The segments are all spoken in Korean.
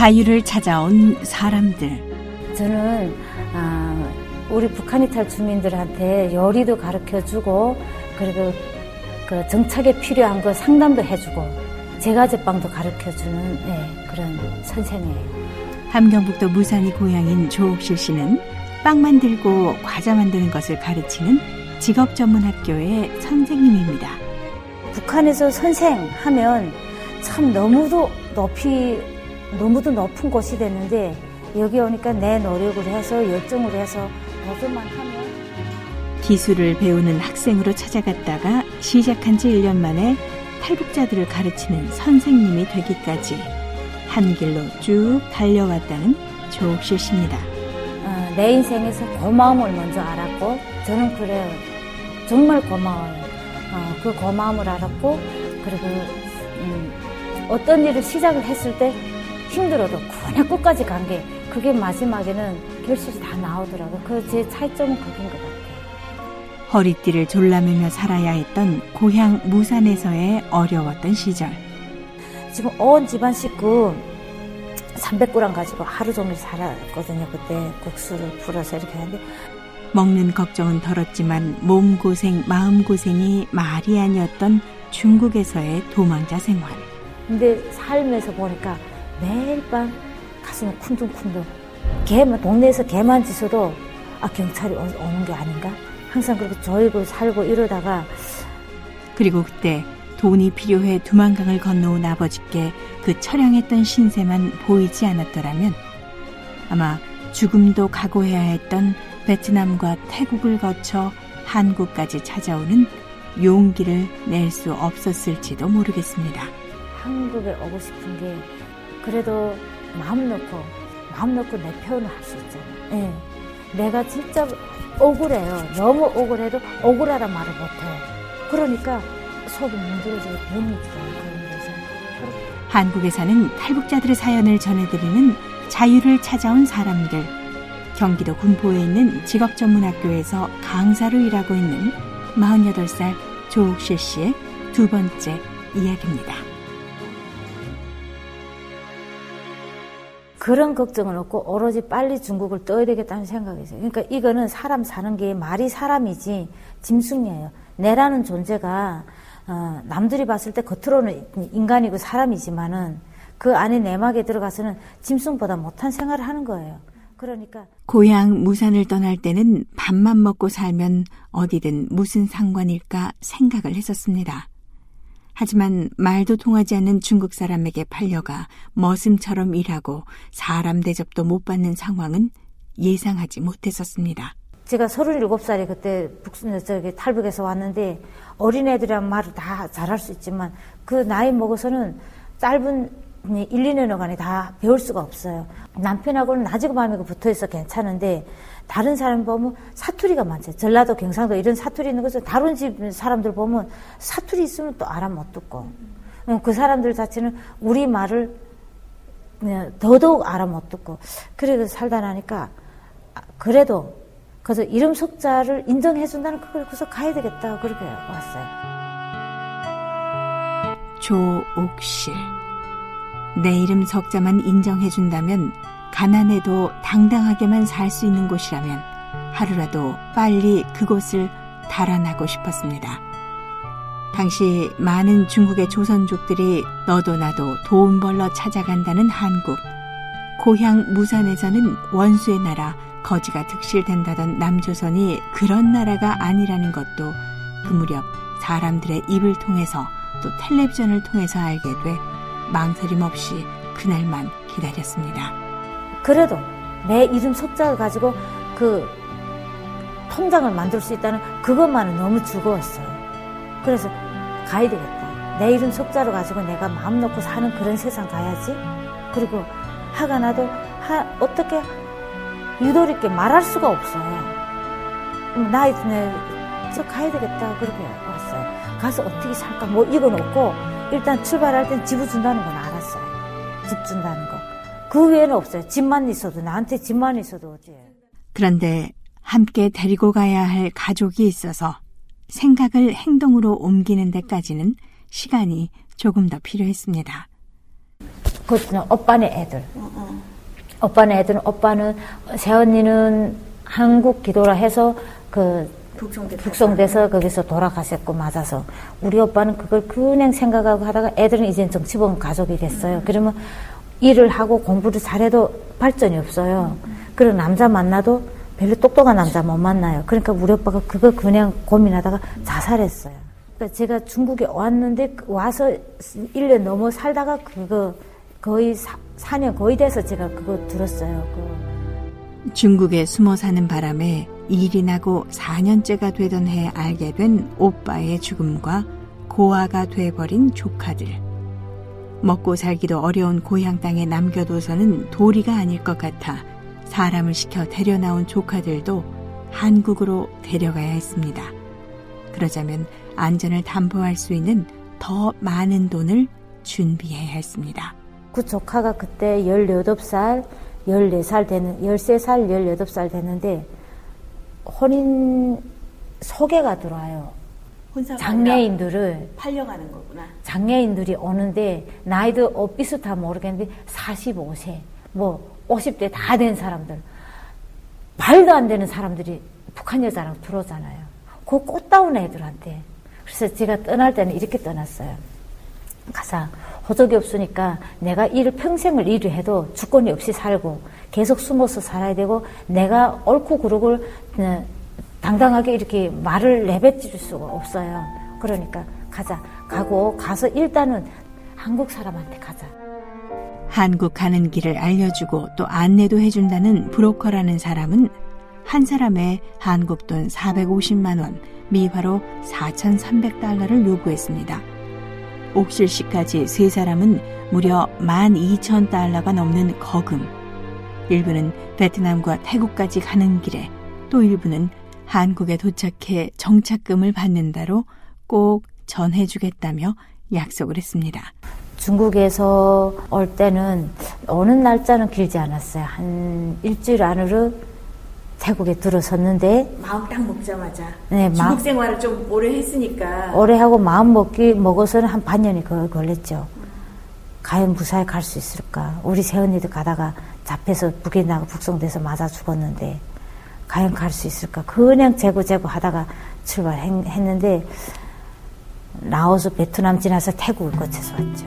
자유를 찾아온 사람들. 저는 우리 북한 이탈 주민들한테 요리도 가르쳐주고 그리고 그 정착에 필요한 거 상담도 해주고 제과제빵도 가르쳐주는 그런 선생이에요. 함경북도 무산이 고향인 조옥실 씨는 빵 만들고 과자 만드는 것을 가르치는 직업전문학교의 선생님입니다. 북한에서 선생하면 참 너무도 높은 곳이 됐는데 여기 오니까 내 노력을 해서 열정을 해서 노력만 하면 기술을 배우는 학생으로 찾아갔다가 시작한 지 1년 만에 탈북자들을 가르치는 선생님이 되기까지 한 길로 쭉 달려왔다는 조옥실 씨입니다. 내 인생에서 고마움을 먼저 알았고 저는 그래요. 정말 고마워요. 그 고마움을 알았고 그리고 어떤 일을 시작을 했을 때 힘들어도 그냥 끝까지 간 게 그게 마지막에는 결실이 다 나오더라고요. 그 제 차이점은 그긴 것 같아요. 허리띠를 졸라매며 살아야 했던 고향 무산에서의 어려웠던 시절. 지금 온 집안 식구 300g 가지고 하루 종일 살았거든요. 그때 국수를 풀어서 이렇게 하는데 먹는 걱정은 덜었지만 몸고생, 마음고생이 말이 아니었던 중국에서의 도망자 생활. 근데 살면서 보니까 매일 밤 가슴이 쿵둥쿵둥. 개만 동네에서 개만 짖어도 경찰이 오는 게 아닌가? 항상 그렇게 조이고 살고 이러다가 그리고 그때 돈이 필요해 두만강을 건너온 아버지께 그 처량했던 신세만 보이지 않았더라면 아마 죽음도 각오해야 했던 베트남과 태국을 거쳐 한국까지 찾아오는 용기를 낼 수 없었을지도 모르겠습니다. 한국에 오고 싶은 게 그래도 마음 놓고 내 표현을 할 수 있잖아요. 내가 진짜 억울해요. 너무 억울해도 억울하단 말을 못해요. 그러니까 속이 문드러지고 병이 들어요. 한국에 사는 탈북자들의 사연을 전해드리는 자유를 찾아온 사람들. 경기도 군포에 있는 직업전문학교에서 강사로 일하고 있는 48살 조옥실 씨의 두 번째 이야기입니다. 그런 걱정은 없고 오로지 빨리 중국을 떠야 되겠다는 생각이 있어요. 그러니까 이거는 사람 사는 게 말이 사람이지 짐승이에요. 내라는 존재가 남들이 봤을 때 겉으로는 인간이고 사람이지만은 그 안에 내막에 들어가서는 짐승보다 못한 생활을 하는 거예요. 그러니까 고향 무산을 떠날 때는 밥만 먹고 살면 어디든 무슨 상관일까 생각을 했었습니다. 하지만 말도 통하지 않는 중국 사람에게 팔려가 머슴처럼 일하고 사람 대접도 못 받는 상황은 예상하지 못했었습니다. 제가 37살에 그때 탈북에서 왔는데 어린애들이란 말을 다 잘할 수 있지만 그 나이 먹어서는 짧은 1, 2년간에 다 배울 수가 없어요. 남편하고는 낮이고 밤이고 붙어있어 괜찮은데 다른 사람 보면 사투리가 많죠. 전라도, 경상도 이런 사투리 있는 것은 다른 집 사람들 보면 사투리 있으면 또 알아 못 듣고 그 사람들 자체는 우리 말을 더더욱 알아 못 듣고 그래도 살다 나니까 그래도 그래서 이름 석자를 인정해준다는 그걸 그래서 가야 되겠다 그렇게 왔어요. 조옥실. 내 이름 석자만 인정해준다면 가난해도 당당하게만 살 수 있는 곳이라면 하루라도 빨리 그곳을 달아나고 싶었습니다. 당시 많은 중국의 조선족들이 너도 나도 돈 벌러 찾아간다는 한국. 고향 무산에서는 원수의 나라 거지가 득실된다던 남조선이 그런 나라가 아니라는 것도 그 무렵 사람들의 입을 통해서 또 텔레비전을 통해서 알게 돼 망설임 없이 그날만 기다렸습니다. 그래도 내 이름 석자를 가지고 그 통장을 만들 수 있다는 그것만은 너무 즐거웠어요. 그래서 가야 되겠다. 내 이름 석자를 가지고 내가 마음 놓고 사는 그런 세상 가야지. 그리고 화가 나도 어떻게 유도리 있게 말할 수가 없어요. 저 가야 되겠다. 그렇게 왔어요. 가서 어떻게 살까? 뭐 이건 없고 일단 출발할 땐 집을 준다는 건 알았어요. 집 준다는 거. 그 외에는 없어요. 집만 있어도 나한테 집만 있어도 어찌. 그런데 함께 데리고 가야 할 가족이 있어서 생각을 행동으로 옮기는 데까지는 시간이 조금 더 필요했습니다. 그것은 오빠네 애들. 오빠네 애들은, 오빠는, 새언니는 한국 기도라 해서 북송돼서 거기서 돌아가셨고, 맞아서. 우리 오빠는 그걸 그냥 생각하고 하다가 애들은 이제 정치범 가족이 됐어요. 그러면 일을 하고 공부를 잘해도 발전이 없어요. 그리고 남자 만나도 별로 똑똑한 남자 못 만나요. 그러니까 우리 오빠가 그거 그냥 고민하다가 자살했어요. 그러니까 제가 중국에 왔는데, 와서 1년 넘어 살다가 그거 거의 4년 거의 돼서 제가 그거 들었어요. 중국에 숨어 사는 바람에 일이 나고 4년째가 되던 해에 알게 된 오빠의 죽음과 고아가 돼버린 조카들. 먹고 살기도 어려운 고향 땅에 남겨둬서는 도리가 아닐 것 같아 사람을 시켜 데려나온 조카들도 한국으로 데려가야 했습니다. 그러자면 안전을 담보할 수 있는 더 많은 돈을 준비해야 했습니다. 그 조카가 그때 18살, 14살 되는, 13살, 18살 됐는데, 혼인 소개가 들어와요. 장애인들을. 팔려가는 거구나. 장애인들이 오는데, 나이도 비슷하면 모르겠는데, 45세, 50대 다 된 사람들. 말도 안 되는 사람들이 북한 여자랑 들어오잖아요. 그 꽃다운 애들한테. 그래서 제가 떠날 때는 이렇게 떠났어요. 가자. 호적이 없으니까 내가 평생을 일을 해도 주권이 없이 살고 계속 숨어서 살아야 되고 내가 옳고 그르고 당당하게 이렇게 말을 내뱉을 수가 없어요. 그러니까 가자. 가서 일단은 한국 사람한테 가자. 한국 가는 길을 알려주고 또 안내도 해준다는 브로커라는 사람은 한 사람의 한국 돈 450만 원, 미화로 4,300달러를 요구했습니다. 옥실 씨까지 세 사람은 무려 12,000달러가 넘는 거금. 일부는 베트남과 태국까지 가는 길에, 또 일부는 한국에 도착해 정착금을 받는다로 꼭 전해주겠다며 약속을 했습니다. 중국에서 올 때는 오는 날짜는 길지 않았어요. 한 일주일 안으로 태국에 들어섰는데 마음 딱 먹자마자 네, 중국 생활을 좀 오래 했으니까 오래 하고 마음 먹어서는 한 반년이 걸렸죠. 과연 무사히 갈 수 있을까? 우리 새언니도 가다가 잡혀서 북에 나가 북송돼서 맞아 죽었는데 과연 갈 수 있을까? 그냥 재고 하다가 출발했는데 라오스, 베트남 지나서 태국을 거쳐서 왔죠.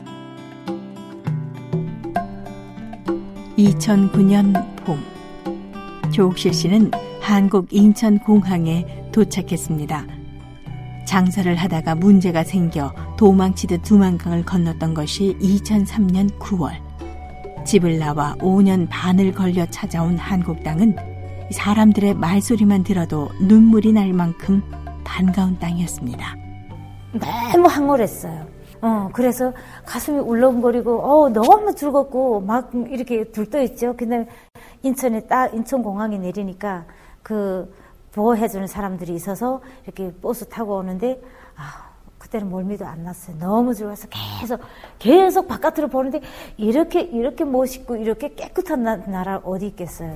2009년 봄, 조옥실 씨는 한국 인천공항에 도착했습니다. 장사를 하다가 문제가 생겨 도망치듯 두만강을 건넜던 것이 2003년 9월. 집을 나와 5년 반을 걸려 찾아온 한국 땅은 사람들의 말소리만 들어도 눈물이 날 만큼 반가운 땅이었습니다. 너무 황홀했어요. 그래서 가슴이 울렁거리고, 너무 즐겁고, 막 이렇게 들떠있죠. 근데 인천공항에 내리니까 보호해주는 사람들이 있어서 이렇게 버스 타고 오는데, 그때는 멀미도 안 났어요. 너무 즐거워서 계속 바깥으로 보는데, 이렇게 멋있고, 이렇게 깨끗한 나라 어디 있겠어요.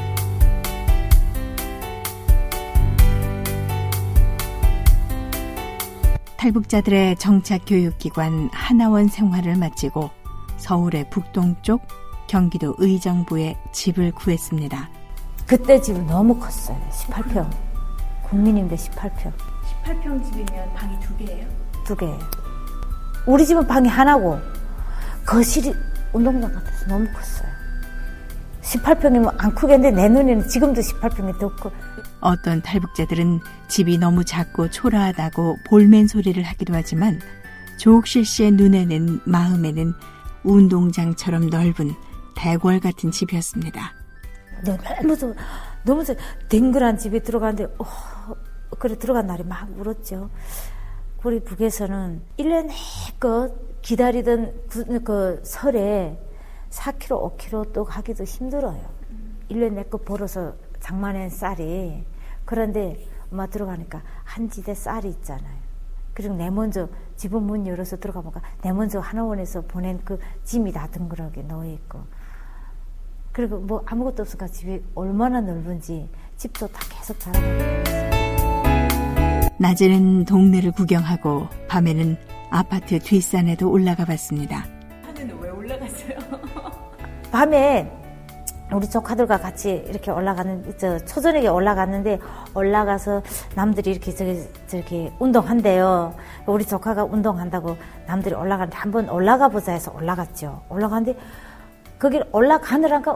탈북자들의 정착교육기관 하나원 생활을 마치고 서울의 북동쪽 경기도 의정부에 집을 구했습니다. 그때 집은 너무 컸어요. 18평. 국민임대 18평. 18평 집이면 방이 2개예요? 2개. 우리 집은 방이 하나고 거실이 운동장 같아서 너무 컸어요. 18평이면 안 크겠는데 내 눈에는 지금도 18평이 더 커. 어떤 탈북자들은 집이 너무 작고 초라하다고 볼멘 소리를 하기도 하지만 조옥실 씨의 눈에는 마음에는 운동장처럼 넓은 대궐 같은 집이었습니다. 너무 댕글한 집에 들어가는데 그래 들어간 날이 막 울었죠. 우리 북에서는 1년 내껏 기다리던 그 설에 4kg, 5kg 또 가기도 힘들어요. 1년 내껏 벌어서 장만한 쌀이. 그런데 엄마 들어가니까 한 지대 쌀이 있잖아요. 그리고 내 먼저 집은 문 열어서 들어가보니까 내 먼저 하나원에서 보낸 그 짐이 다 덩그러게 놓여있고, 그리고 뭐 아무것도 없으니까 집이 얼마나 넓은지 집도 다 계속 자라가고. 낮에는 동네를 구경하고 밤에는 아파트 뒷산에도 올라가 봤습니다. 산에는 왜 올라가요? 밤에 우리 조카들과 같이 이렇게 초저녁에 올라갔는데, 올라가서 남들이 이렇게 저렇게 운동한대요. 우리 조카가 운동한다고 남들이 올라가는데 한번 올라가 보자 해서 올라갔죠. 올라갔는데, 거기 올라가느라니까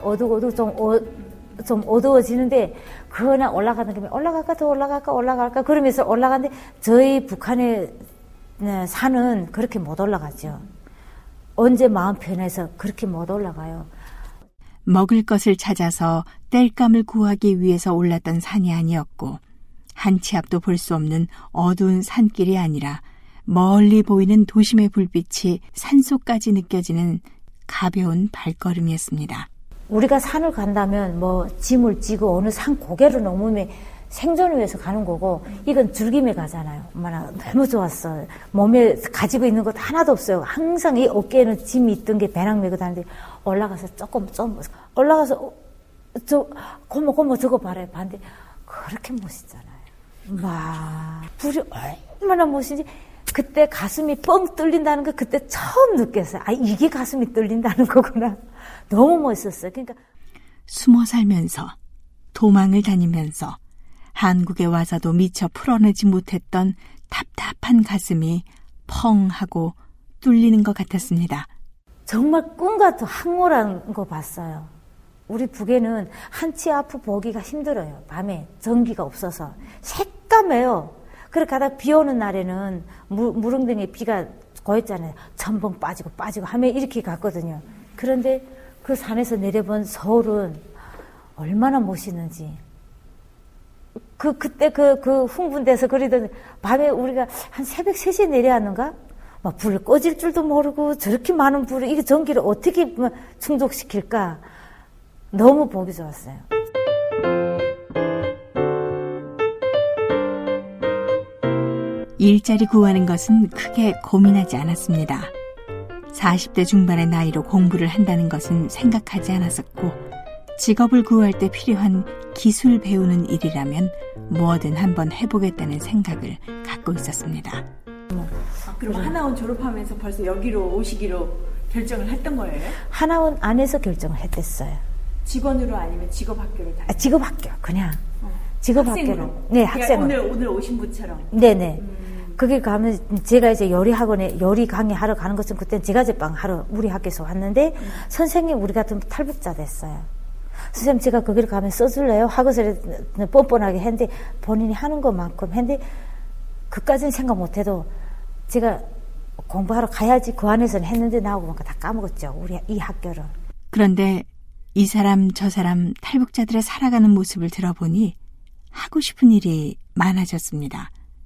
좀 어두워지는데, 그냥 올라가는 김에 더 올라갈까 그러면서 올라갔는데, 저희 북한의 산은 그렇게 못 올라가죠. 언제 마음 편해서 그렇게 못 올라가요. 먹을 것을 찾아서 땔감을 구하기 위해서 올랐던 산이 아니었고, 한 치 앞도 볼 수 없는 어두운 산길이 아니라 멀리 보이는 도심의 불빛이 산속까지 느껴지는 가벼운 발걸음이었습니다. 우리가 산을 간다면 짐을 지고 어느 산 고개를 넘으면 생존을 위해서 가는 거고, 이건 즐김에 가잖아요. 엄마나 너무 좋았어. 몸에 가지고 있는 것 하나도 없어요. 항상 이 어깨에는 짐이 있던 게 배낭 메고 다니는데, 올라가서 올라가서 고모 저거 봐라 봤는데 그렇게 멋있잖아요. 불이 얼마나 멋있는지 그때 가슴이 뻥 뚫린다는 거 그때 처음 느꼈어요. 이게 가슴이 뚫린다는 거구나. 너무 멋있었어요. 그러니까 숨어 살면서 도망을 다니면서 한국에 와서도 미처 풀어내지 못했던 답답한 가슴이 펑 하고 뚫리는 것 같았습니다. 정말 꿈 같은 황홀한 거 봤어요. 우리 북에는 한치 앞을 보기가 힘들어요. 밤에 전기가 없어서 새까매요. 그렇게 가다 비 오는 날에는 무릉등에 비가 고였잖아요. 전봉 빠지고 하면 이렇게 갔거든요. 그런데 그 산에서 내려본 서울은 얼마나 멋있는지. 그때 흥분돼서 그러던 밤에 우리가 한 새벽 3시에 내려왔는가? 불을 꺼질 줄도 모르고 저렇게 많은 불을 이게 전기를 어떻게 충족시킬까? 너무 보기 좋았어요. 일자리 구하는 것은 크게 고민하지 않았습니다. 40대 중반의 나이로 공부를 한다는 것은 생각하지 않았었고, 직업을 구할 때 필요한 기술 배우는 일이라면 뭐든 한번 해보겠다는 생각을 갖고 있었습니다. 그럼 하나원 졸업하면서 벌써 여기로 오시기로 결정을 했던 거예요? 하나원 안에서 결정을 했댔어요. 직원으로 아니면 직업학교로 다니세요? 직업학교 그냥. 직업학교로. 네, 학생으로. 오늘 오신 분처럼. 네네. 거기 가면 제가 이제 요리학원에 요리 강의하러 가는 것은 그때는 제과제빵 하러 우리 학교에서 왔는데 선생님 우리 같은 탈북자 됐어요. 선생님 제가 거기를 가면 써줄래요? 하고서 뻔뻔하게 했는데 본인이 하는 것만큼 했는데 그까지는 생각 못해도 제가 공부하러 가야지 그 안에서는 했는데 나오고 보니까 다 까먹었죠. 우리 이 학교를. 그런데 이 사람 저 사람 탈북자들의 살아가는 모습을 들어보니 하고 싶은 일이 많아졌습니다.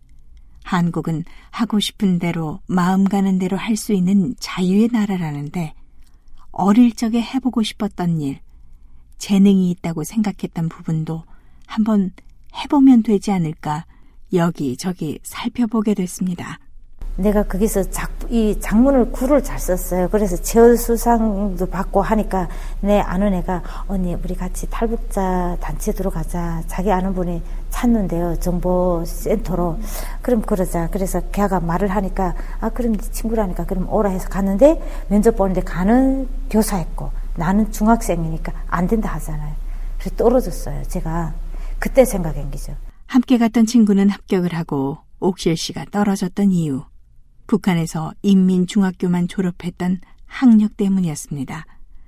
한국은 하고 싶은 대로 마음 가는 대로 할 수 있는 자유의 나라라는데 어릴 적에 해보고 싶었던 일, 재능이 있다고 생각했던 부분도 한번 해보면 되지 않을까 여기저기 살펴보게 됐습니다. 내가 거기서 이 작문을 글을 잘 썼어요. 그래서 최우수상도 받고 하니까 내 아는 애가 언니 우리 같이 탈북자 단체 들어가자. 자기 아는 분이 찾는데요. 정보센터로. 그럼 그러자. 그래서 걔가 말을 하니까 그럼 네 친구라니까 그럼 오라 해서 갔는데 면접 보는데 가는 교사였고 나는 중학생이니까 안 된다 하잖아요. 그래서 떨어졌어요. 제가 그때 생각한 거죠. 함께 갔던 친구는 합격을 하고 옥실 씨가 떨어졌던 이유. 북한에서 인민중학교만 졸업했던 학력 때문이었습니다.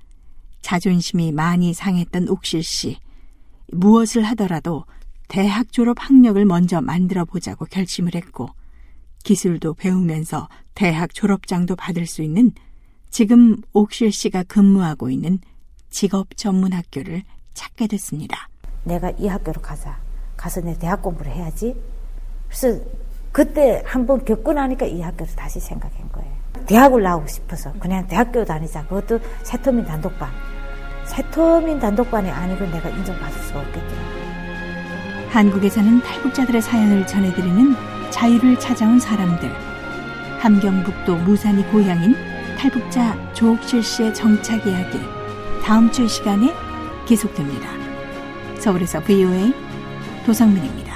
자존심이 많이 상했던 옥실 씨. 무엇을 하더라도 대학 졸업 학력을 먼저 만들어 보자고 결심을 했고 기술도 배우면서 대학 졸업장도 받을 수 있는 지금 옥실 씨가 근무하고 있는 직업전문학교를 찾게 됐습니다. 내가 이 학교로 가자. 가서 내 대학 공부를 해야지. 그래서 그때 한번 겪고 나니까 이 학교를 다시 생각한 거예요. 대학을 나오고 싶어서 그냥 대학교 다니자. 그것도 세터민 단독반. 세터민 단독반이 아니고 내가 인정받을 수가 없겠더라고요. 한국에 사는 탈북자들의 사연을 전해드리는 자유를 찾아온 사람들. 함경북도 무산이 고향인 탈북자 조옥실 씨의 정착 이야기. 다음 주 시간에 계속됩니다. 서울에서 VOA 도성민입니다.